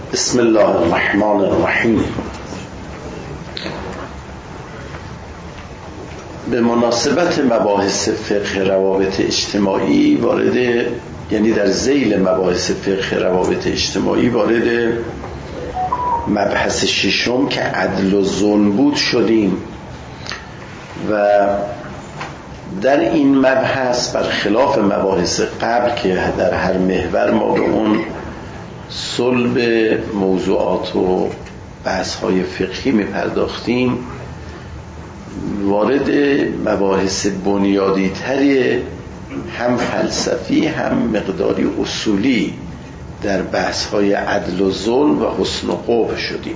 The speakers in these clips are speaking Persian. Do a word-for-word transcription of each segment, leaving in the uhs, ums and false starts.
بسم الله الرحمن الرحیم. به مناسبت مباحث فقه روابط اجتماعی وارد، یعنی در ذیل مباحث فقه روابط اجتماعی وارد مبحث ششم که عدل و ظلم بود شدیم و در این مبحث برخلاف مباحث قبل که در هر محور ما به اون صلب موضوعات و بحث‌های فقهی می‌پرداختیم، وارد مباحث بنیادی تری هم فلسفی هم مقداری اصولی در بحث‌های عدل و ظلم و حسن و قبح شدیم.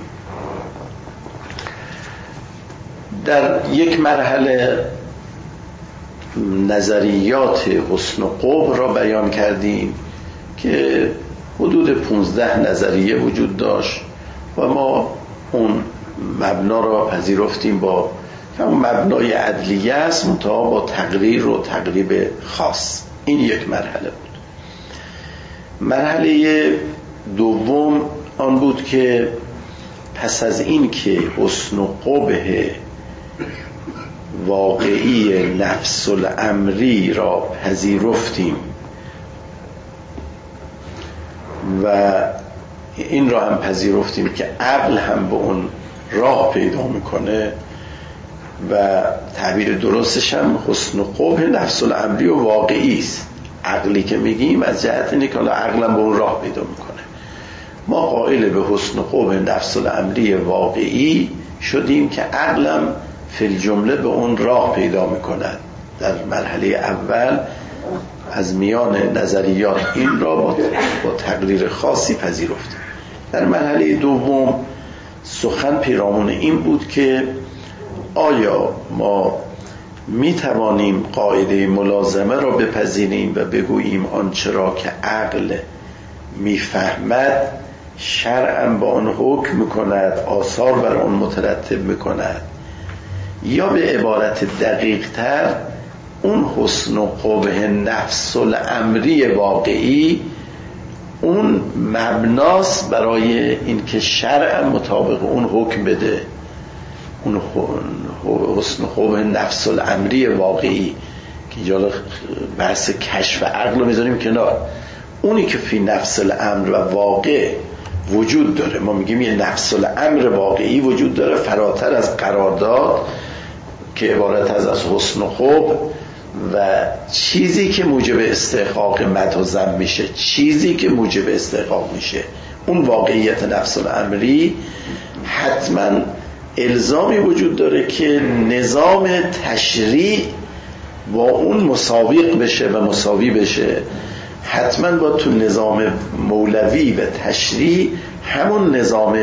در یک مرحله نظریات حسن و قبح را بیان کردیم که حدود پونزده نظریه وجود داشت و ما اون مبنا را پذیرفتیم با که اون مبنای عدلیه است منتها با تقریر و تقریب خاص. این یک مرحله بود. مرحله دوم آن بود که پس از این که حسن و قبح واقعی نفس الامری را پذیرفتیم و این را هم پذیرفتیم که عقل هم به اون راه پیدا میکنه و تعبیر درستش هم حسن و قبح نفس الامری و واقعی است. عقلی که میگیم از جهت اینه که عقل هم به اون راه پیدا میکنه. ما قائل به حسن و قبح نفس الامری واقعی شدیم که عقلم فی الجمله به اون راه پیدا میکند. در مرحله اول از میان نظریات این را با تقریر خاصی پذیرفتیم. در مرحله دوم سخن پیرامون این بود که آیا ما می توانیم قاعده ملازمه را بپذیریم و بگوییم آنچه را که عقل میفهمد شرعاً با آن حکم میکند، آثار بر آن مترتب میکند، یا به عبارت دقیق تر اون حسن و قبح نفس الامری واقعی اون مبناست برای این که شرع مطابق اون حکم بده. اون حسن و قبح نفس الامری واقعی که اینجا بحث کشف عقل رو میذاریم کنار، اونی که فی نفس الامر و واقع وجود داره، ما میگیم یه نفس الامر واقعی وجود داره فراتر از قرارداد که عبارت از از حسن و قبح و چیزی که موجب استحقاق مدح و ذم میشه، چیزی که موجب استحقاق میشه، اون واقعیت نفس الامری حتما الزامی وجود داره که نظام تشریع با اون مساویق بشه و مساوی بشه. حتما با تو نظام مولوی و تشریع همون نظام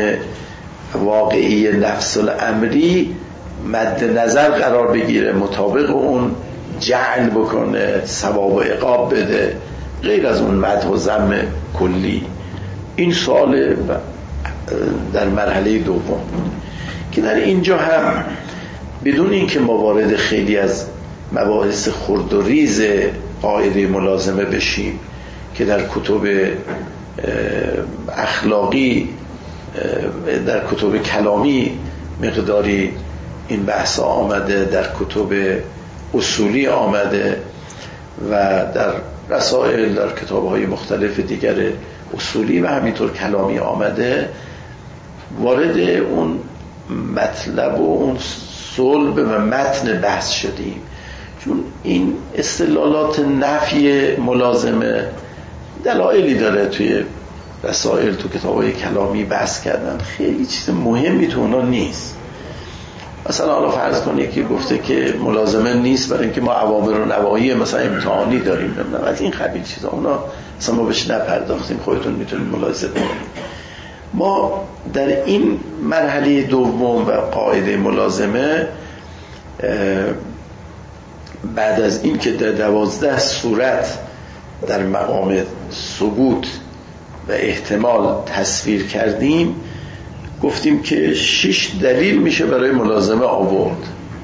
واقعی نفس الامری مد نظر قرار بگیره، مطابق اون جعل بکنه، ثواب و عقاب بده، غیر از اون مدح و ذم کلی. این سوال در مرحله دوم که در اینجا هم بدون اینکه ما وارد خیلی از مباحث خرد و ریز قاعده ملازمه بشیم که در کتب اخلاقی، در کتب کلامی مقداری این بحث آمده، در کتب اصولی آمده و در رسائل، در کتاب‌های مختلف دیگر اصولی و همینطور کلامی آمده، وارد اون مطلب و اون صلب و متن بحث شدیم. چون این استدلالات نفی ملازمه دلایلی داره، توی رسائل، تو کتاب‌های کلامی بحث کردن، خیلی چیز مهمی تو اونا نیست. مثلا حالا فرض کنید که گفته که ملازمه نیست برای اینکه ما اوامر و نواهی مثلا امتحانی داریم، نمیدونم از این قبیل چیزا، اونا مثلا ما بهش نپرداختیم، خودتون میتونید ملاحظه کنید. ما در این مرحله دوم و قاعده ملازمه بعد از این که در دوازده صورت در مقام ثبوت و احتمال تصویر کردیم، گفتیم که شش دلیل میشه برای ملازمه آورد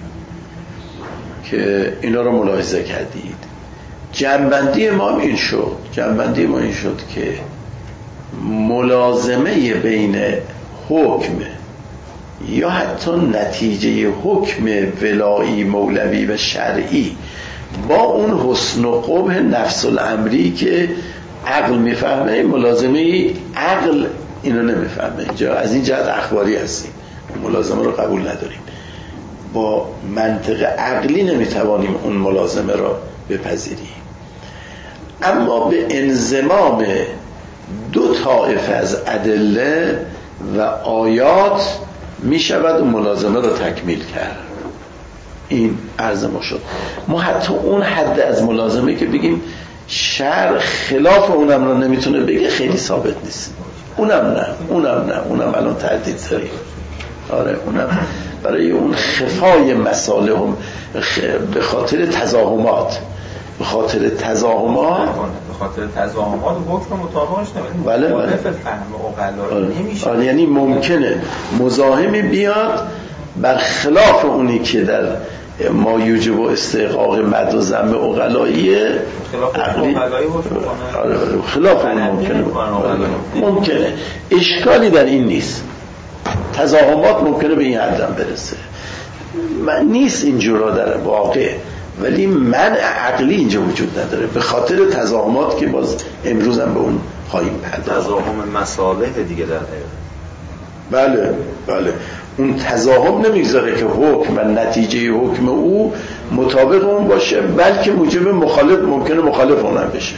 که اینا رو ملاحظه کردید. جمع‌بندی ما این شد جمع‌بندی ما این شد که ملازمه بین حکم یا حتی نتیجه حکم ولایی مولوی و شرعی با اون حسن و قبح نفس الامری که عقل میفهمه، ملازمه عقل اینو نمیفهمه. اینجا از این جهت اخباری هستیم، ملازمه رو قبول نداریم، با منطق عقلی نمیتوانیم اون ملازمه را بپذیریم. اما به انضمام دو طایفه از ادله و آیات می شود اون ملازمه رو تکمیل کرد. این عرض ما شد. ما حتی اون حد از ملازمه که بگیم شرع خلاف اونم رو نمیتونه بگه خیلی ثابت نیست. اونم نه اونم نه اونم الان تردید داریم. آره اونم برای اون خفای مسائل هم به خاطر تزاحمات به خاطر تزاحمات به خاطر تزاحمات حکم مطابقش نمیشه. بله بله. فهم عقلا نمیشه. آره یعنی ممکنه مزاحمی بیاد بر خلاف اونی که در ما یوجب و استحقاق مد و ذم عقلاییه، خلاف عقلایی حکم کنه. آره خلاف اون ممکنه ممکنه اشکالی در این نیست. تزاحمات ممکنه به این حد هم برسه، من نیست اینجورا در واقع، ولی منع عقلی اینجا وجود نداره به خاطر تزاحمات که باز امروز هم به اون خواهیم پرداخت. تزاحم مصالح دیگه در حقیقت. بله بله اون تزاحم نمیگذاره که حکم و نتیجه حکم او مطابق اون باشه، بلکه موجب مخالف ممکنه مخالف اونم بشه.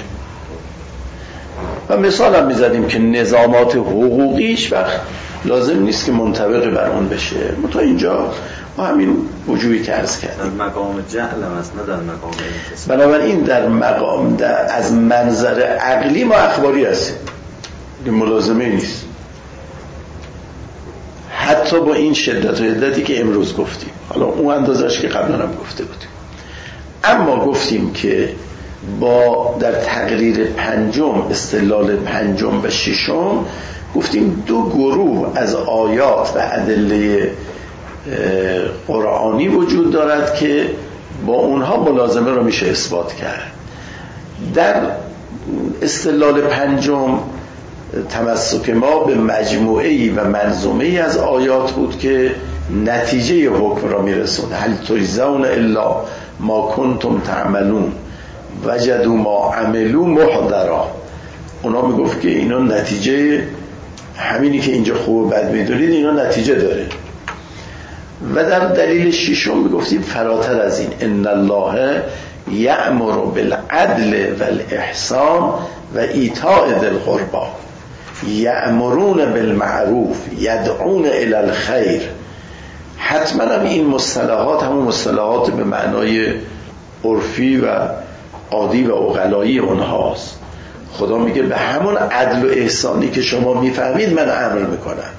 و مثال هم میزدیم که نظامات حقوقیش وقت لازم نیست که منطبق بر اون بشه. تا اینجا ما همین وجوهی که عرض کردیم در مقام جهل هم است، نه در مقام انتصاب. بنابراین در مقام در از منظر عقلی ما اخباری هستیم، این ملازمه نیست، حتی با این شدت و عدتی که امروز گفتیم. حالا اون اندازش که قبلا هم گفته بودیم. اما گفتیم که با در تقریر پنجم استدلال پنجم و ششم گفتیم دو گروه از آیات و ادله قرآنی وجود دارد که با اونها ملازمه رو میشه اثبات کرد. در استدلال پنجم تمسک ما به مجموعه‌ای و منظومه‌ای از آیات بود که نتیجه حکم را میرسونه. هل تجزون الا ما کنتم تعملون وجدوا ما عملوا محضرا. اونا میگفت که اینا نتیجه همینی که اینجا خوب و بد میدونید اینا نتیجه داره. و در دلیل ششم میگفتیم فراتر از این ان الله یأمر بالعدل والاحسان و ایتاء ذی القربی یأمرون بالمعروف یدعون الی الخیر. حتما هم این مصطلحات همون مصطلحات به معنای عرفی و عادی و عقلایی اونهاست. خدا میگه به همون عدل و احسانی که شما میفهمید من امر میکنم.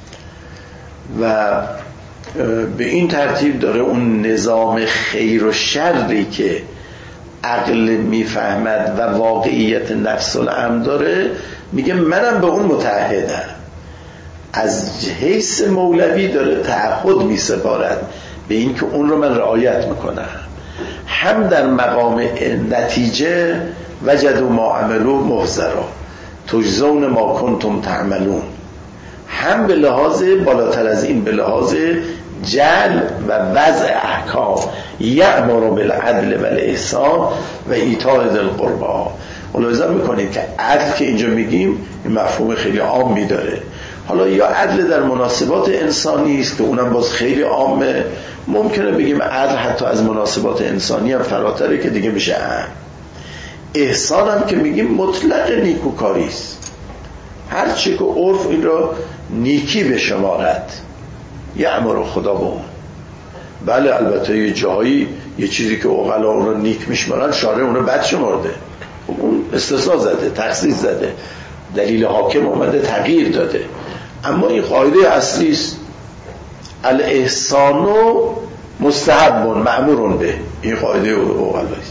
و به این ترتیب داره اون نظام خیر و شری که عقل میفهمد و واقعیت نفس الامر داره، میگه منم به اون متعهدم. از حیث مولوی داره تعهد میسپارد به این که اون رو من رعایت میکنم. هم در مقام نتیجه وجدوا ما عملوا محضرا تجزون ما کنتم تعملون، هم به لحاظ بالاتر از این به لحاظ جعل و وضع احکام یأمر بالعدل والاحسان و ایتاء ذی القربی. ملاحظه میکنید که عدل که اینجا میگیم این مفهوم خیلی عامی داره. حالا یا عدل در مناسبات انسانی است که اونم باز خیلی عامه، ممکنه بگیم عدل حتی از مناسبات انسانی هم فراتره که دیگه میشه عام. احسان هم که میگیم مطلق نیکوکاری است، هر چی که عرف این را نیکی بشمارد یأمر خدا به اون. بله البته یه جایی یه چیزی که عقلا اون رو نیک میشمارن شارع اون رو بد شمارده، اون استثناء زده، تخصیص زده، دلیل حاکم اومده تغییر داده. اما این قاعده اصلی است، الاحسان مستحب مأمور به، این قاعده عقلایی است.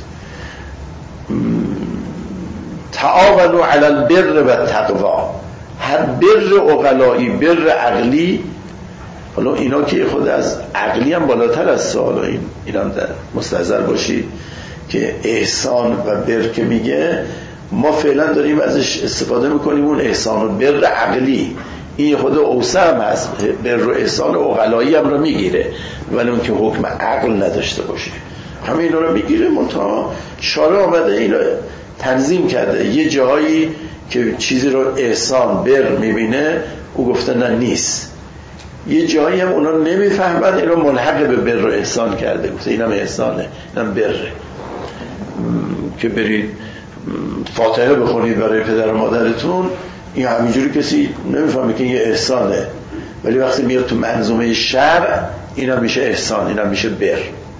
تعاونوا علی البر و التقوی، هر بر عقلایی بر عقلی، حالا اینا که خود از عقلی هم بالاتر از سوال، این اینم در مستحضر باشید که احسان و بر که میگه ما فعلا داریم ازش استفاده میکنیم، اون احسان و بر عقلی این خود اوسع هم هست، بر و احسان عقلایی هم رو میگیره ولی اون که حکم عقل نداشته باشه همه اینا رو میگیره. منتها شارع آمده اینو تنظیم کرده، یه جایی که چیزی رو احسان بر میبینه او گفته نه نیست، یه جایی هم اونا نمیفهمن اینو ملحق به بر و احسان کرده، گفته اینم احسانه اینم بره. که برید فاتحه بخونید برای پدر و مادرتون، این همینجوری کسی نمیفهمه که این احسانه، ولی وقتی میاد تو منظومه شرع اینم میشه احسان، اینم میشه بر.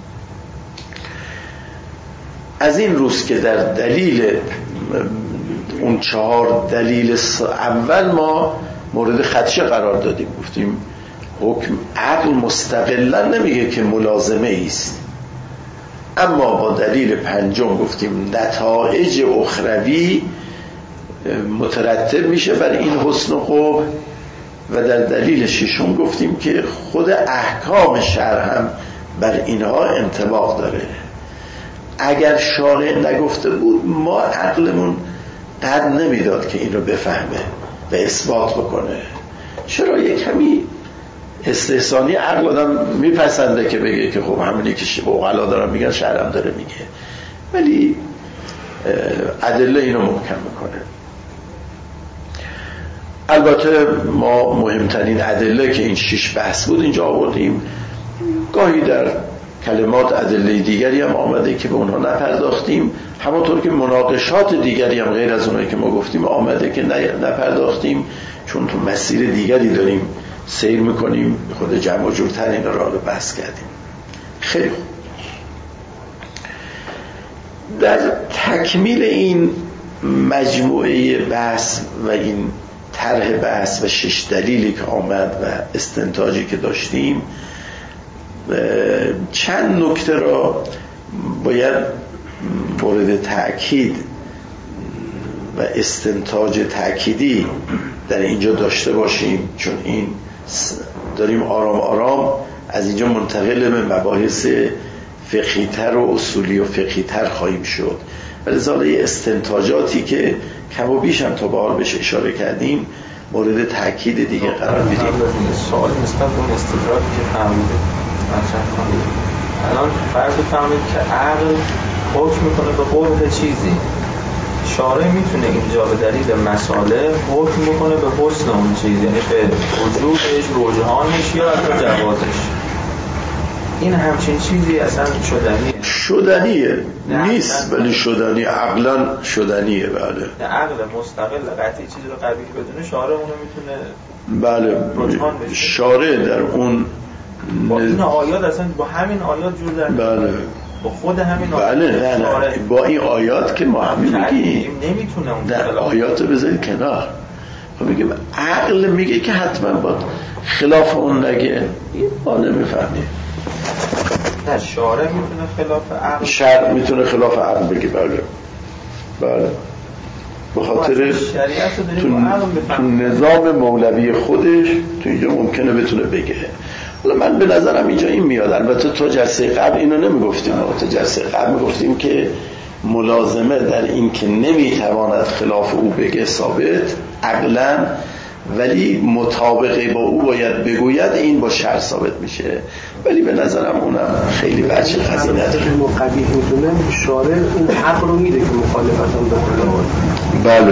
از این روز که در دلیل اون چهار دلیل اول ما مورد خدشه قرار دادیم، گفتیم حکم عقل مستقلا نمیگه که ملازمه است، اما با دلیل پنجم گفتیم نتایج اخروی مترتب میشه بر این حسن و قبح، و در دلیل ششم گفتیم که خود احکام شرع هم بر اینها انطباق داره. اگر شارع نگفته بود ما عقلمون قد نمیداد که این رو بفهمه و اثبات بکنه. چرا یک کمی استحسانی عقل آدم میپسنده که بگه که خب همینی که عقلا دارن میگن شرعم داره میگه، ولی ادله اینو محکم میکنه. البته ما مهمترین ادله که این شش بحث بود اینجا آوردیم، گاهی در کلمات ادله دیگری هم آمده که به اونها نپرداختیم، همونطور که مناقشات دیگری هم غیر از اونایی که ما گفتیم آمده که نپرداختیم، چون تو مسیر دیگری داریم سیر میکنیم، خود جمع و جورتر این را رو بحث کردیم. خیلی خوب، در تکمیل این مجموعه بحث و این طرح بحث و شش دلیلی که آمد و استنتاجی که داشتیم، چند نکته را باید مورد تأکید و استنتاج تأکیدی در اینجا داشته باشیم، چون این داریم آرام آرام از اینجا منتقل به مباحث فقهی‌تر و اصولی و فقهی‌تر خواهیم شد، ولی زاله استنتاجاتی که کم و بیش هم تا به حال بهش اشاره کردیم مورد تأکید دیگه قرار میدیم. سوال نسبت به اون استدراکی که فهمیده مطرح کنید. الان فرض بفرمایید که عقل حکم میکنه به قبح چیزی، شارع میتونه اینجا به دلیل مساله حکم بکنه به حسن اون چیز، یعنی به وجودش، رجحانش یا حتی جوازش. این همچین چیزی اصلا شدنیه؟ شدنیه نیست، ولی شدنی عقلا شدنیه. بله عقل مستقل قطعی چیزی رو قبیح بدونه شارع اونو میتونه بله شارع در اون با این آیات اصلا با همین آیات جور در بله با خود همین آیات بله نه نه با این آیات که ما همین میگیم نمیتونه اون در آیات رو بذارید کنار، خب میگیم عقل میگه که حتما با خلاف اون نگه، این ما نمیفهمیم. نه شارع میتونه خلاف عقل، شرع میتونه خلاف عقل بگه. بله بله به خاطر تو, تو نظام مولوی خودش تو اینجا ممکنه بتونه بگه. حالا من به نظرم اینجا این میاد، البته تو جلسه قبل اینو نمیگفتیم، تو جلسه قبل میگفتیم که ملازمه در این که نمیتواند خلاف او بگه ثابت عقلا، ولی مطابقه با او باید بگوید، این با شرع ثابت میشه. ولی به نظرم اونم خیلی بچه خزینه داره. مقبیح میدونه شارع این حق رو میده که مخالفت هم بکنه. بله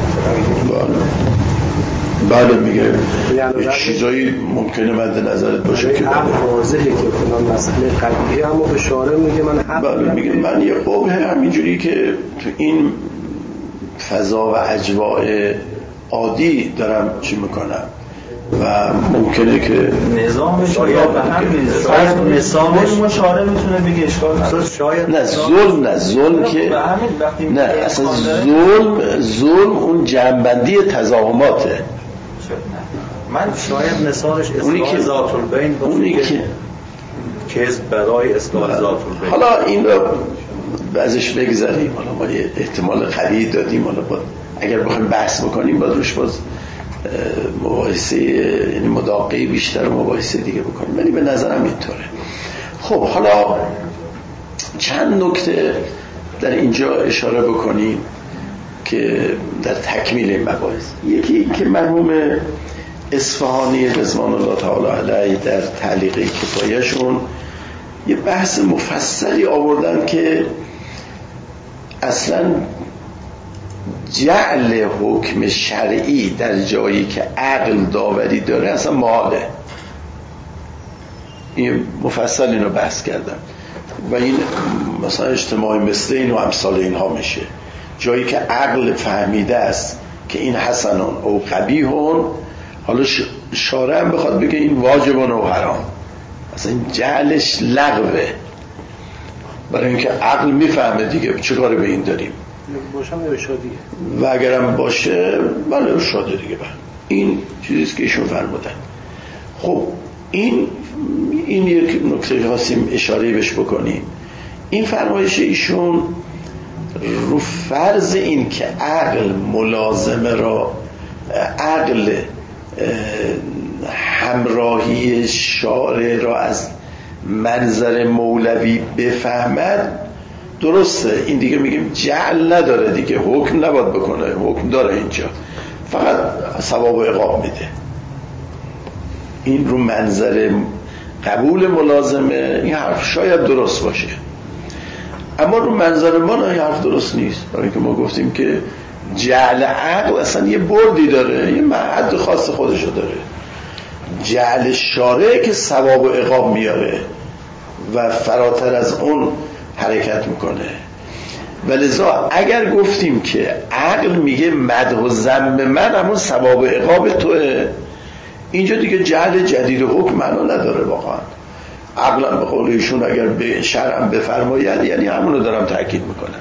بله بله میگه چیزایی ممکنه مد نظرت باشه که حق واضحه که فلان مسئله قبیحه، اما به شارع میگه من حق بله میگه من یه قبح همینجوری که تو این فضا و اجواء عادی دارم چی میکنم و ممکنه که نظامش شاید به هم میزه، شاید نظامش مشاره میتونه بگه اشکال شاید نه ظلم نه ظلم که نه اصلا ظلم ظلم اون جنبندی تضاهماته. من شاید مثالش اصلاح ذات البین اونی که کذب برای اصلاح ذات البین. حالا این رو ازش بگذاریم، حالا ما یه احتمال قوی دادیم، حالا با اگر بخوایم بحث بکنیم باید روش باز مباحثه یعنی مداقعه بیشتر و مباحثه دیگه بکنیم، ولی به نظرم اینطوره. خب حالا چند نکته در اینجا اشاره بکنیم که در تکمیل این مباحث. یکی که مرحوم اصفهانی رضوان الله تعالی علیه در تعلیق کفایه‌شون یه بحث مفصلی آوردن که اصلا جعل حکم شرعی در جایی که عقل داوری داره اصلا محاله. این مفصل اینو بحث کردم و این مثلا اجتماعی مثل این و امثال اینها میشه. جایی که عقل فهمیده است که این حسنون او قبیحون، حالا شارع هم بخواد بگه این واجبون و حرام، اصلا این جعلش لغوه، برای اینکه عقل میفهمه دیگه چه کاری به این داریم. باشم ارشادیه و اگرم باشه بله ارشاده دیگه. بله این چیزیست که ایشون فرمودن. خب این این یک نکته خواستیم اشاره بهش بکنیم. این فرمایش ایشون رو فرض این که عقل ملازمه را، عقل همراهی شارع را از منظر مولوی بفهمد، درسته. این دیگه میگیم جعل نداره دیگه، حکم نباید بکنه، حکم داره اینجا، فقط ثواب و عقاب میده. این رو منظر قبول ملازمه این حرف شاید درست باشه، اما رو منظر ما نه، این حرف درست نیست. برای اینکه ما گفتیم که جعل عقل اصلا یه بردی داره، یه حد خاص خودشو داره. جعل شارع که ثواب و عقاب میاره و فراتر از اون حرکت میکنه. ولذا اگر گفتیم که عقل میگه مدح و ذم من همون ثواب و عقاب توه، اینجا دیگه جعل جدید حکم معنا نداره. واقعا عقلا به قول ایشون اگر به شرع بفرماید یعنی همونو دارم تاکید میکنم.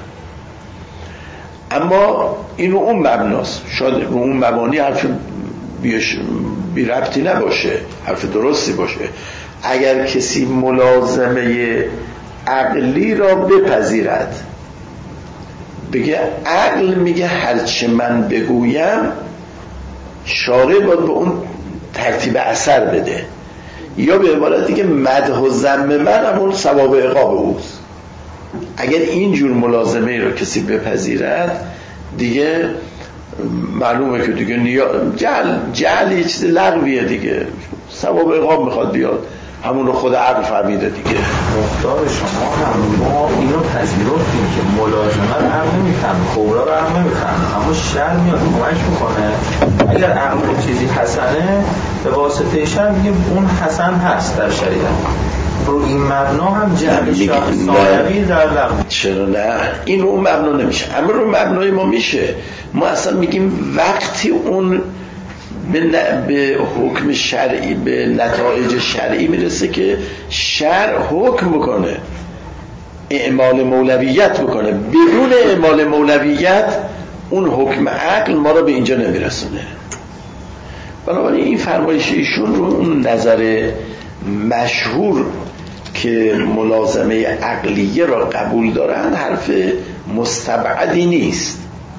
اما اینو اون مبناست، شاید رو اون مبانی حرف بی ربطی نباشه، حرف درستی باشه. اگر کسی ملازمه عقلی را بپذیرد، بگه عقل میگه هرچه من بگویم شارع باید به اون ترتیب اثر بده، یا به عبارت دیگه مدح و ذم من همون ثواب و عقاب اوست. اگر اینجور ملازمه را کسی بپذیرد دیگه معلومه که دیگه نیا... جعل جعل یه چیز لغویه دیگه، ثواب و عقاب میخواد بیاد، همون رو خود عقل فهمیده دیگه. مختار شما هم ما اینو پذیرفتیم که ملازمه رو عقل نمیفهمه، خورا رو عقل نمیفهمه، اما شرع میاد کمک میکنه. اگر عقل چیزی حسنه به واسطه شرع میگه اون حسن هست در شریعت. رو این مبنا هم جعل ثانوی در لغو. چرا نه؟ این رو اون مبنا نمیشه، اما رو مبنای ما میشه. ما اصلا میگیم وقتی اون به, ن... به حکم شرعی، به نتایج شرعی میرسه که شرع حکم بکنه، اعمال مولویت بکنه. بدون اعمال مولویت اون حکم عقل ما رو به اینجا نمیرسونه. بنابراین این فرمایش ایشون رو اون نظر مشهور که ملازمه عقلیه را قبول دارن حرف مستبعدی نیست.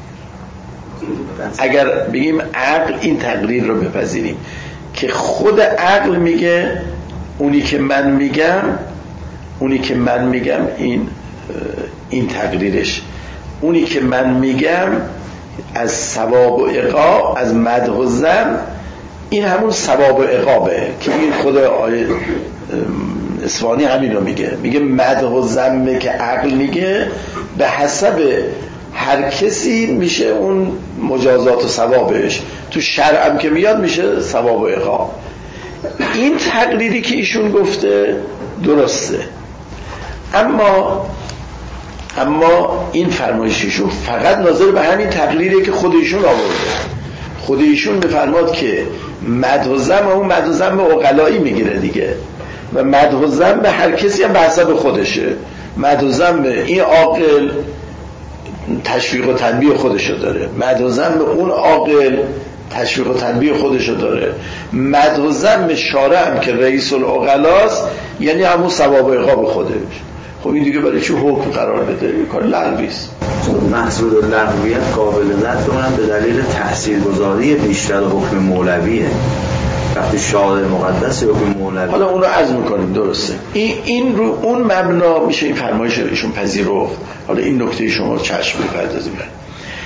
اگر بگیم عقل این تقریر رو بپذیریم که خود عقل میگه اونی که من میگم اونی که من میگم این این تقریرش، اونی که من میگم از ثواب و عقاب، از مدح و ذم، این همون ثواب و عقابه که این خود آیه اصفهانی همین رو میگه. میگه مدح و ذم که عقل میگه به حسب هر کسی میشه اون مجازات و ثوابش، تو شرع هم که میاد میشه ثواب و عقاب. این تقریری که ایشون گفته درسته، اما اما این فرمایششون فقط ناظر به همین تقریری که خود ایشون آورده. خود ایشون میفرماد که مدح و ذم اون مدح و ذم عقلایی میگیره دیگه، و مدح و ذم به هر کسی هم به حسب خودشه. مدح و ذم این عاقل تشویق و تنبیه خودشو داره، مدح و ذم اون عاقل تشویق و تنبیه خودشو داره. مدح و ذم شارع هم که رئیس العقلاست یعنی همون ثواب و عقاب خودش. خب این دیگه برای چی حکم قرار بده؟ این کار لغوی است. محصول لغویت قابل رد اونم به دلیل تاثیرگذاری بیشتر حکم مولویه. وقتی شارع مقدس حکم مولوی، حالا اون رو عزم میکنیم درسته، این این رو اون مبنا میشه این فرمایش رو ایشون پذیرفت. حالا این نکته شما چشم بپردازیم.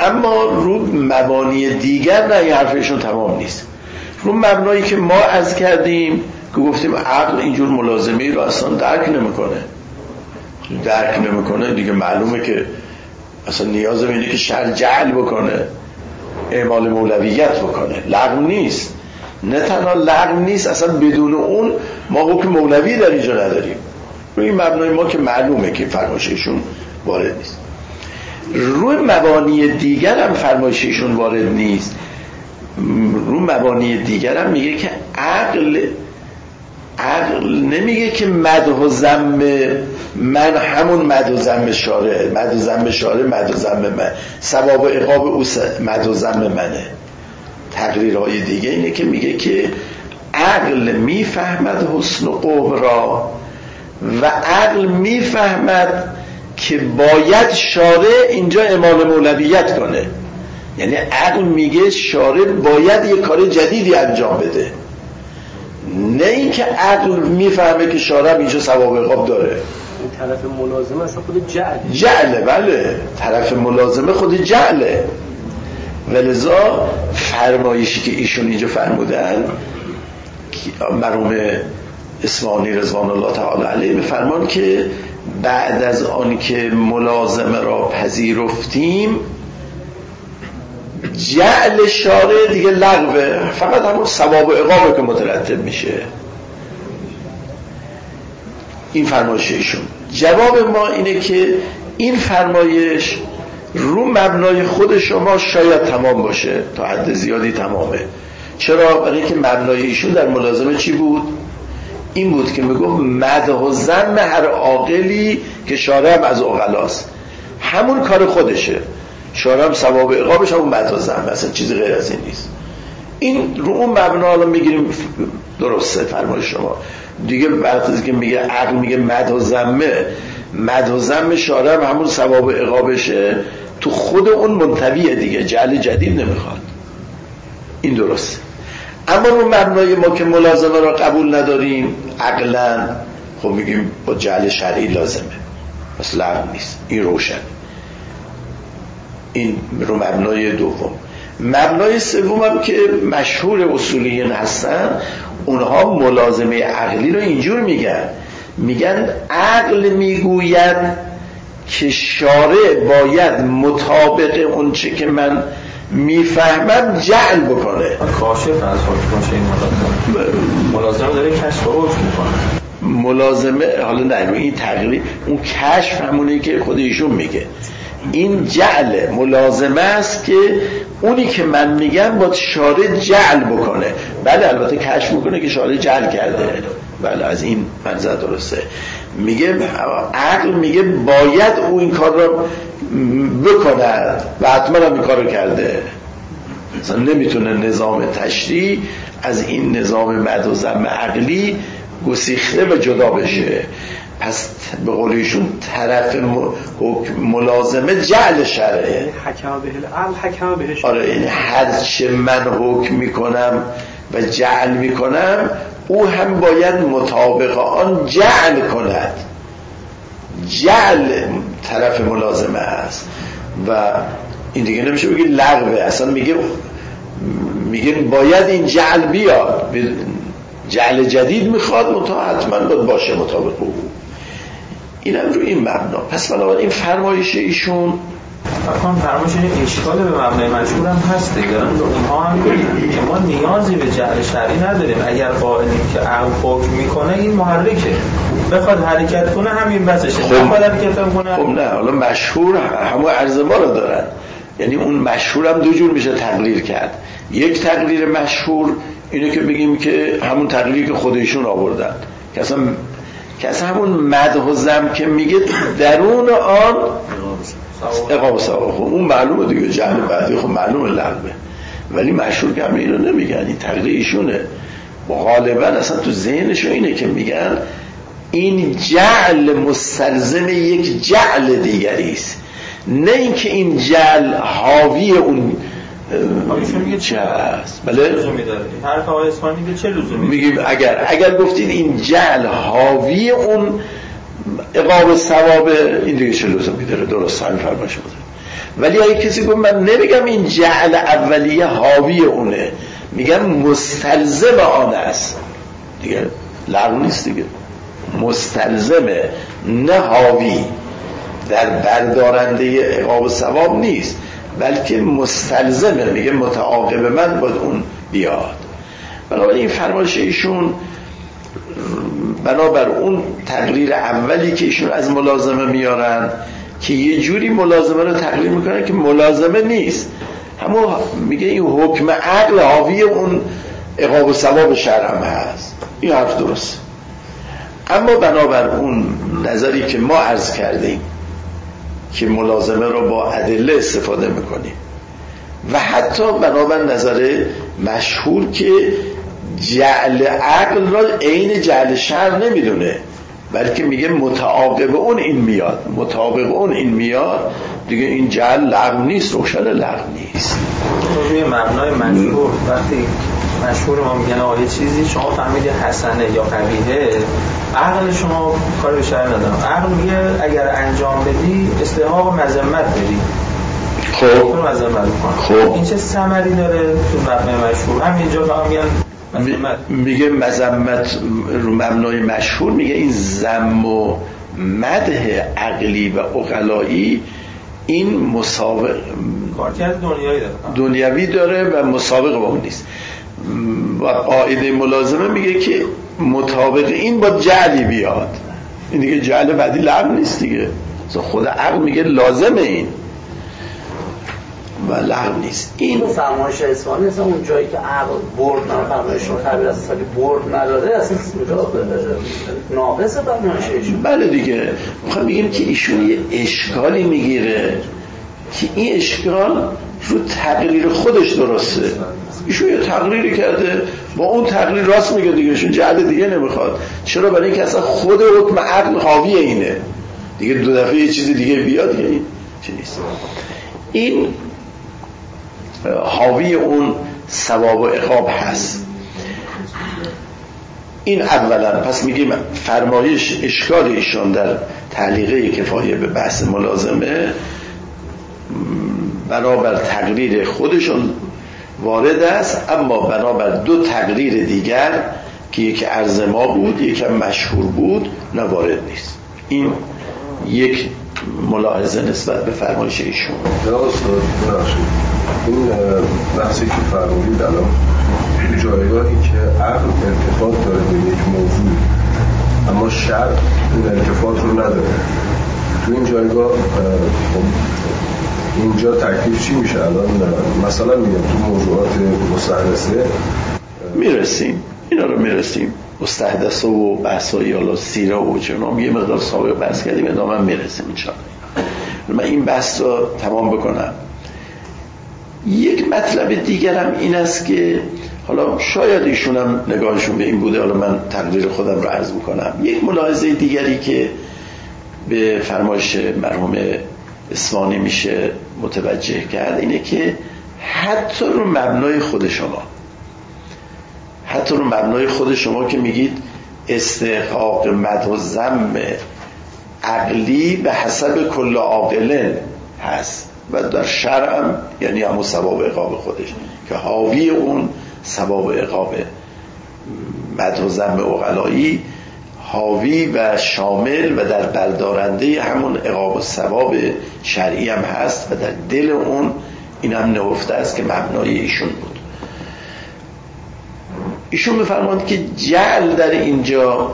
اما رو مبانی دیگر نه، این حرفشون تمام نیست. رو مبنایی که ما عرض کردیم که گفتیم عقل اینجور ملازمه رو اصلا درک نمیکنه درک نمیکنه دیگه معلومه که اصلا نیاز به اینه که شرع جعل بکنه، اعمال مولویت بکنه. لغو نیست، نه تنها لغو نیست، اصلا بدون اون ما حکم مولوی در اینجا نداریم. روی مبنای ما که معلومه که فرمایششون وارد نیست. روی مبانی دیگر هم فرمایششون وارد نیست. روی مبانی دیگر هم میگه که عقل عقل نمیگه که مدح و ذم من همون مدح و ذم شارع، مدح و ذم شارع مدح و ذم من، ثواب و عقاب او مدح و ذم منه. تقریرهای دیگه اینه که میگه که عقل میفهمد حسن و قبح را و عقل میفهمد که باید شارع اینجا اعمال مولویت کنه. یعنی عقل میگه شارع باید یه کار جدیدی انجام بده، نه اینکه عقل میفهمه که شارع اینجا ثواب عقاب داره. این طرف ملازمه اصلا خود جعله. جعله بله، طرف ملازمه خود جعله. ولذا فرمایشی که ایشون اینجا فرمودن مرحوم اصفهانی رضوان الله تعالی علیه بفرمان که بعد از آن که ملازمه را پذیرفتیم جعل شارع دیگه لغوه، فقط همون ثواب و عقابه که مترتب میشه. این فرمایش ایشون. جواب ما اینه که این فرمایش رو مبنای خود شما شاید تمام باشه، تا حد زیادی تمامه. چرا؟ برای اینکه مبنای ایشون در ملازمه چی بود؟ این بود که میگفت مدح و ذم هر عاقلی که شارع هم از عقلاست، همون کار خودشه. شارع هم ثواب و عقابش همون مدح و ذم، اصلا چیزی غیر از این نیست. این رو اون مبنا الان میگیریم درسته فرمایش شما دیگه. وقتی که میگه عقل میگه مدح و ذم، مدح و ذم شارع هم همون ثواب و عقابشه، تو خود اون منطبیه دیگه، جعل جدید نمیخواد. این درسته. اما رو مبنای ما که ملازمه را قبول نداریم عقلا، خب میگیم با جعل شرعی لازمه، پس لغو نیست. این روشن. این رو مبنای دوم. مبنای سوم هم که مشهور اصولیین هستن، اونها ملازمه عقلی رو اینجور میگن، میگن عقل میگوید که شارع باید مطابق اون چه که من میفهمم جعل بکنه. کاشف از حکم این ملازمه ملازمه داره کشف و حکم میکنه. ملازمه حالا نه این تغییری اون کشف همونی که خود ایشون میگه. این جعل ملازمه است که اونی که من میگم با شارع جعل بکنه. بله البته کشف میکنه که شارع جعل کرده، بله از این منظر درسته. میگه عقل میگه باید او این کار رو بکنه و حتما هم این کار رو کرده. مثلا نمیتونه نظام تشریع از این نظام مدح و ذم عقلی گسیخته و جدا بشه. پس به قول ایشون طرف ملازمه جعل شرعه، حکم به العقل حکم به شرع. آره این هر چه من حکم میکنم و جعل میکنم او هم باید مطابق آن جعل کند. جعل طرف ملازمه است و این دیگه نمیشه بگی لغوه، اصلا میگه میگه باید این جعل بیاد، جعل جدید میخواد مطابق حتما باید باشه مطابق او. اینم رو این مبنا. پس بنابراین این فرمایش ایشون فکرم فرمایش این اشکال به مبنای مشهور هم هست دیگه. اونها هم که ما نیازی به جعل شرعی نداریم. اگر قائلیم که عقل حکم میکنه این محرکه، بخواد حرکت کنه همین بسشه، بخواد حرکت کنه. خب نه حالا مشهور همون عرض ما رو دارن، یعنی اون مشهور هم دو جور میشه تقریر کرد. یک تقریر مشهور اینه که بگیم که همون تقریری که خودشون آوردن که اصلا که اصلا همون مدح و ذم که میگه درون آن عقاب ثواب، خب اون معلومه دیگه، جعل بعدی خب معلومه لغوه، ولی مشهور که همه اینو نمیگن، این تقریر ایشونه. غالبا اصلا تو ذهنشون اینه که میگن این جعل مستلزم یک جعل دیگری است، نه اینکه این جعل حاوی اون چه هست. بله لزومی داره. هر آقای اصفهانی میگه چه لزومی؟ میگیم اگر اگر گفتید این جعل حاوی اون عقاب ثواب، این دیگه چه لزومی داره؟ درست همین فرمایش بود. ولی اگه کسی گفت من نمیگم این جعل اولیه حاوی اونه، میگم مستلزم آن است، دیگه لغو نیست دیگه، مستلزمه نه حاوی، در بردارنده عقاب و ثواب نیست، بلکه مستلزمه، میگه متعاقب من باید اون بیاد. بنابراین این فرمایش ایشون بنابر اون تقریر اولی که ایشون از ملازمه میارن که یه جوری ملازمه رو تقریر میکنن که ملازمه نیست، همون میگه این حکم عقل حاوی اون عقاب و ثواب شرع هم هست، این حرف درست. اما بنابر اون نظری که ما عرض کردیم که ملازمه رو با ادله استفاده میکنیم و حتی بنابر نظر مشهور که جعل عقل را عین جعل شرع نمیدونه، بلکه میگه متعاقب اون این میاد، متعاقب اون این میاد، دیگه این جعل لغو نیست، روشن لغو نیست. روی مبنای مشهور وقتی مشهور ما میگن آیه چیزی شما فهمیدی حسنه یا قبیحه، عقل شما کار به شرع ندارم، عقل میگه اگر انجام بدی استحقاق مذمت بدی، خب مذمت کن. خب این چه ثمری داره تو مبنای مشهور؟ همینجا فقط میگن مذمت. میگه مذمت رو مبنای مشهور، میگه این ذم و مدح عقلی و عقلایی این مسابق کارکرد دنیایی داره، دنیوی داره و مسابقه با اون نیست. و قاعده ملازمه میگه که مطابق این با جعلی بیاد، این دیگه جعل بعدی لغو نیست دیگه، خود عقل میگه لازمه این و لغو نیست. این فرمایش اسلامی اصلا اون جایی که عقل برد نه فرمایشون تعبیر از اصلا برد نداره اصلا ناقصه فرمایش ایشون. بله دیگه، میخوام بگیم که ایشون یه اشکالی میگیره که این اشکال رو تقریر خودش درسته، ایشون یه تقریری کرده با اون تقریر راست میگه دیگه، ایشون جعل دیگه نمیخواد. چرا؟ برای اینکه اصلا خود حکم عقل حاوی اینه دیگه، دو دفعه یه چیز دیگه بیاد دیگه این چی نیست. این حاوی اون ثواب و عقاب هست. این اولا. پس میگیم فرمایش اشکال ایشان در تعلیقه کفایه به بحث ملازمه بنابر تقریر خودشون وارد است، اما بنابر دو تقریر دیگر که یکی عرض ما بود یکی مشهور بود نه وارد نیست. این یک ملاحظه نسبت به فرمایش ایشون. جناب استاد ببخشید، این بحثی که فرمودید الان جایگاهی که عقل ارتباط داره به یک موضوع اما شرع این ارتباط رو نداره، تو این جایگاه اینجا تکلیف چی میشه الان؟ مثلا میگم تو موضوعات مستحدثه میرسیم، اینا رو میرسیم، مستحدثه و بحثایی حالا سیره و جنام یه مقدار سابق بحث کردیم، ادامه هم میرسیم انشاءالله. من این بحث رو تمام بکنم. یک مطلب دیگرم این است که حالا شاید ایشون هم نگاهشون به این بوده، حالا من تقدیر خودم رو عرض میکنم. یک ملاحظه دیگری که به فرمایش مرحوم اسوانی میشه متوجه کرد اینه که حتی رو مبنای خود شما حتی رو مبنای خود شما که میگید استحقاق مدح و ذم عقلی به حسب کل عاقلن هست و در شرع هم یعنی همون ثواب عقاب خودش که حاوی اون ثواب عقاب مدح و ذم عقلایی حاوی و شامل و در بردارنده همون عقاب و ثواب شرعی هم هست و در دل اون این هم نهفته است که مبنای ایشون بود. ایشون بفرماند که جعل در اینجا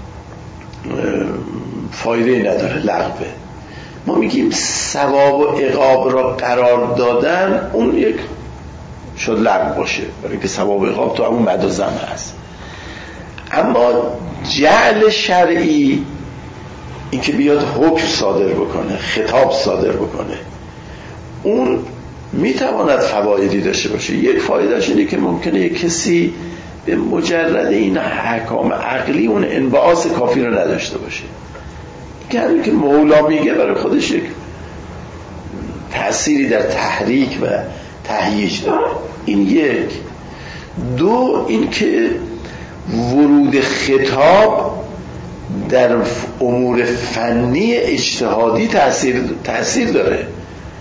فایده نداره، لغوه. ما میگیم ثواب و عقاب را قرار دادن اون یک شد لغو باشه، برای اینکه ثواب و عقاب تو همون مد و ذم هست. اما جعل شرعی این که بیاد حکم صادر بکنه، خطاب صادر بکنه، اون میتواند فوایدی داشته باشه. یک فایدهش اینه که ممکنه یک کسی به مجرد این احکام عقلی اون انبعاث کافی رو نداشته باشه، که همین که مولا میگه برای خودش یک تأثیری در تحریک و تهییج داره. این یک. دو، این که ورود خطاب در امور فنی اجتهادی تأثیر, تأثیر داره.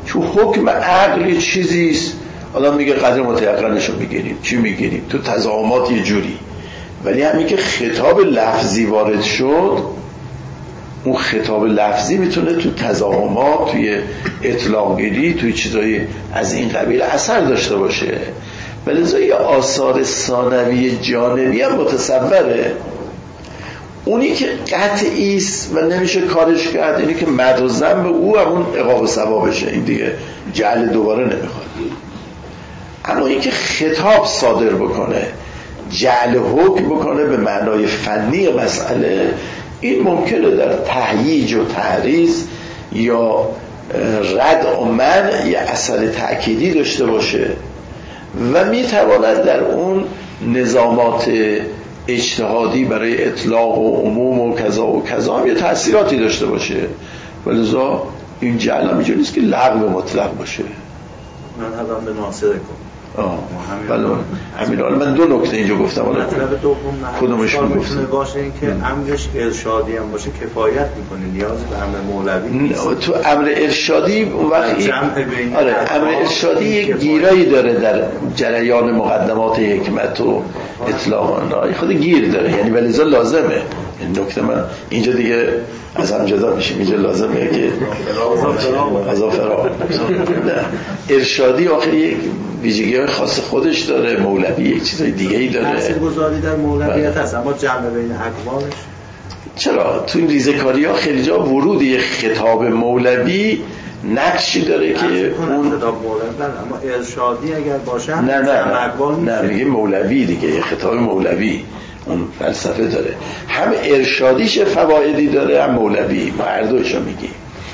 چون حکم عقل یه چیزیست، آدم میگه قدر متیقنشو میگیریم، چی میگیریم تو تضاهمات یه جوری، ولی همین که خطاب لفظی وارد شد، اون خطاب لفظی میتونه تو تضاهمات، توی اطلاق گیری، توی چیزای از این قبیل اثر داشته باشه. ولذا یه آثار ثانوی جانبی هم متصوره. اونی که قطعی است و نمیشه کارش کرد اینی که مد و ذم او همون عقاب ثوابشه، این دیگه جعل دوباره نمیخواد. اما این که خطاب صادر بکنه، جعل حکم بکنه به معنای فنی مسئله، این ممکنه در تهییج و تحریض یا رد و منع یه اثر تأکیدی داشته باشه و میتواند در اون نظامات اجتهادی برای اطلاق و عموم و کذا و کذا هم یه تأثیراتی داشته باشه. ولذا این جعل هم اینجا نیست که لغو مطلق باشه. من هم به ناصر کن آه بله همین حالا من دو نکته اینجا گفتم، حالا مطلب دوم کدومشون گفتم باشه این که امرش ارشادی هم باشه کفایت میکنه، نیاز به امر مولوی نیست. تو امر ارشادی اون وقت آره امر ارشادی یک گیرایی داره در جریان مقدمات حکمت و اطلاق، خود گیر داره یعنی، ولذا لازمه این نکته. من اینجا دیگه از هم جدا میشیم، اینجا لازمه که از آفرا ارشادی آخر یک ویژگی خاص خودش داره، مولوی یک چیزای دیگه ای داره، تاثیرگذاری در مولویت هست، اما جمع بین اقوالش چرا تو این ریزه‌کاری ها خیلی جا ورود یک خطاب مولوی نقشی داره که اون خطاب مولوی، اما ارشادی اگر باشه نه نه نه میگه مولوی دیگه، یه خطاب مولوی اون فلسفه داره، هم ارشادیش فوایدی داره هم مولوی، ما هر دوشو میگیم.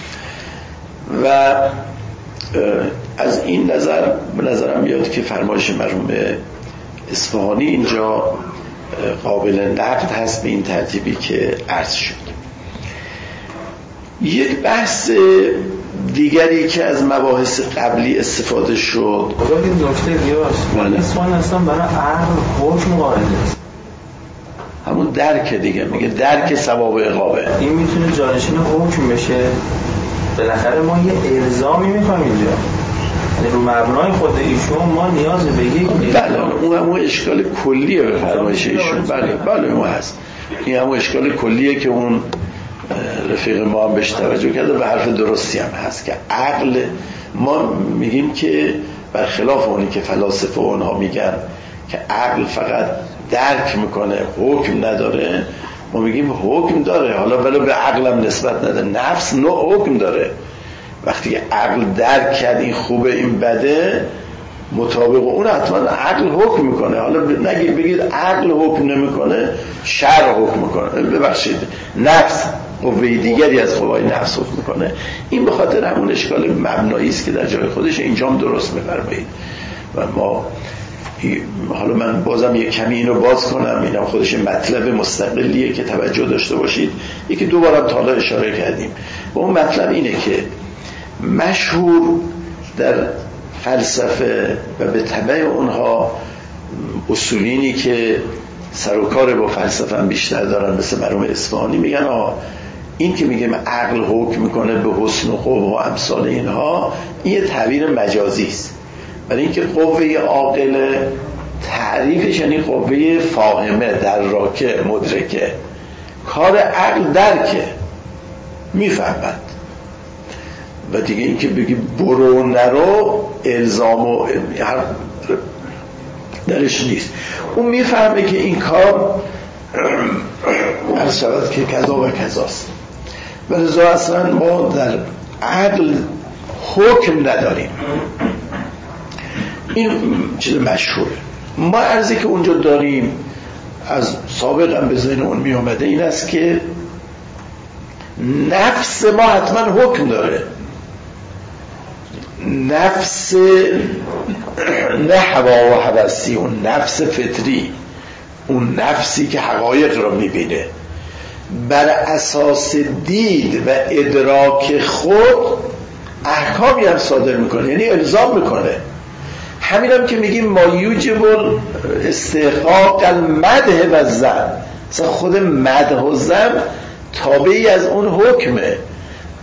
و از این نظر به نظرم میاد که فرمایش مرحوم اصفهانی اینجا قابل نقد هست به این ترتیبی که عرض شد. یک بحث دیگری که از مباحث قبلی استفاده شد، خدا این نکته دیگه باشه، اصفهانی اصلا برای عقل حکم قاعده است، همون درک دیگه، میگه درک ثواب عقابه، این میتونه جانشین حکم بشه. بالاخره ما یه الزامی میخوایم اینجا، یعنی رو مبنای خود ایشون ما نیاز به یک بله اون همون اشکال کلیه به فرمایش ایشون، بله بله اون هست، این همون اشکال کلیه که اون رفیق ما هم بهش توجه کرده و حرف درستی هم هست که عقل، ما میگیم که برخلاف اونی که فلاسفه اونها میگن که عقل فقط درک میکنه حکم نداره، ما میگیم حکم داره، حالا ولی به عقلم نسبت نده، نفس نوع حکم داره. وقتی که عقل درک کرد این خوبه این بده، مطابق اون حتما عقل حکم میکنه. حالا نگید بگید عقل حکم نمیکنه شرع حکم میکنه، ببخشید نفس قوه دیگری از قوای نفس حکم میکنه. این به خاطر همون اشکال مبنایی است که در جای خودش اینجا هم درست میفرمایید. و ما حالا من بازم یک کمی اینو باز کنم، اینم خودش مطلب مستقلیه که توجه داشته باشید. یکی دو بارم تا حالا اشاره کردیم و اون مطلب اینه که مشهور در فلسفه و به تبع اونها اصولینی که سر و کار با فلسفه هم بیشتر دارن مثل مرحوم اصفهانی میگن آه این که میگه عقل حکم میکنه به حسن و قبح و امثال اینها، این یه تعبیر مجازی است. برای اینکه قوه عاقله تعریفش یعنی قوه فاهمه، دراکه، مدرکه. کار عقل درکه، میفهمد. و دیگه اینکه بگی برو نرو الزام و هر درش نیست. اون میفهمه که این کار عرض شود که کذا و کذاست. ولذا اصلا ما در عقل حکم نداریم. این چیز مشهوره. ما عرضی که اونجا داریم از سابق هم به ذهن اون می آمده این است که نفس ما حتما حکم داره. نفس نه هوا و هوسی، اون نفس فطری، اون نفسی که حقایق را میبینه بر اساس دید و ادراک خود احکامی هم صادر میکنه، یعنی الزام میکنه. همین هم که میگیم ما یوجب استحقاق المدح و الذم، مثلا خود مدح و ذم تابعی از اون حکمه.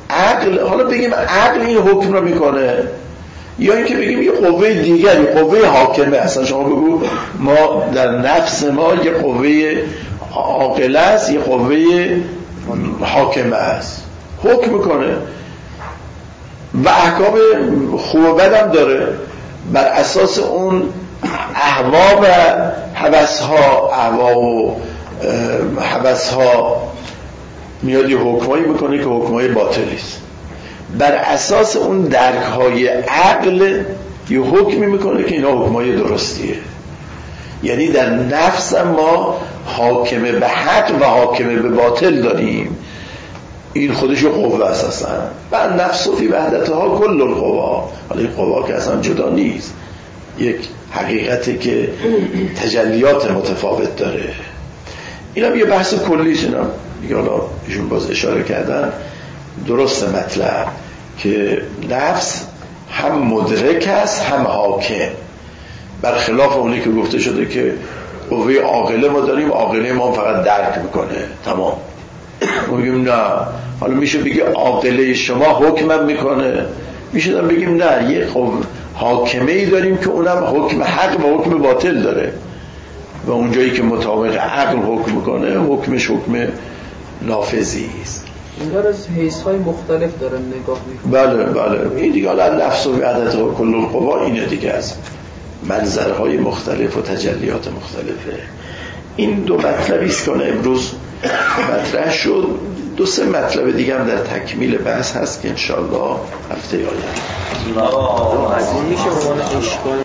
عقل، حالا بگیم عقل این حکم رو میکنه یا اینکه بگیم یه قوه دیگری، قوه حاکمه. اصلا شما بگو ما در نفس ما یه قوه عاقله است، یه قوه حاکمه است، حکم میکنه و احکام خوب و بد هم داره. بر اساس اون اهوا و هوس‌ها، اهوا و هوس‌ها میاد یه حکمایی میکنه که حکمای باطلی است. بر اساس اون درک‌های عقل یه حکمی میکنه که اینا حکمای درستیه. یعنی در نفس ما حاکمه به حق و حاکمه به باطل داریم. این خودش یه قوه است اصلا. و نفس و فی وحدتها کل القوا. حالا این قوا که اصلا جدا نیست، یک حقیقتی که تجلیات متفاوت داره. این هم یه بحث کلیش. اینا دیگه حالا ایشون باز اشاره کردن درست مطلب که نفس هم مدرک است هم حاکم، برخلاف اونی که گفته شده که قوه عاقله ما داریم، عاقله ما فقط درک میکنه تمام. میگیم نه، حالا میشه بگه عاقله شما حکمم میکنه، میشه هم بگیم نه، یه قوه حاکمه ای داریم که اونم حکم حق و حکم باطل داره و اونجایی که مطابق عقل حکم میکنه حکمش حکم نافذی است. اینجا از حیث‌های مختلف دارن نگاه میکنن. بله بله، این دیگه حالا نفس و عدد و کل القوا اینه دیگه، از منظرهای مختلف و تجلیات مختلفه. این دو مطلبی است که امروز مطرح شد. دو سه مطلب دیگه هم در تکمیل بحث هست که انشالله هفته آینده. از این میشه عنوان اشکال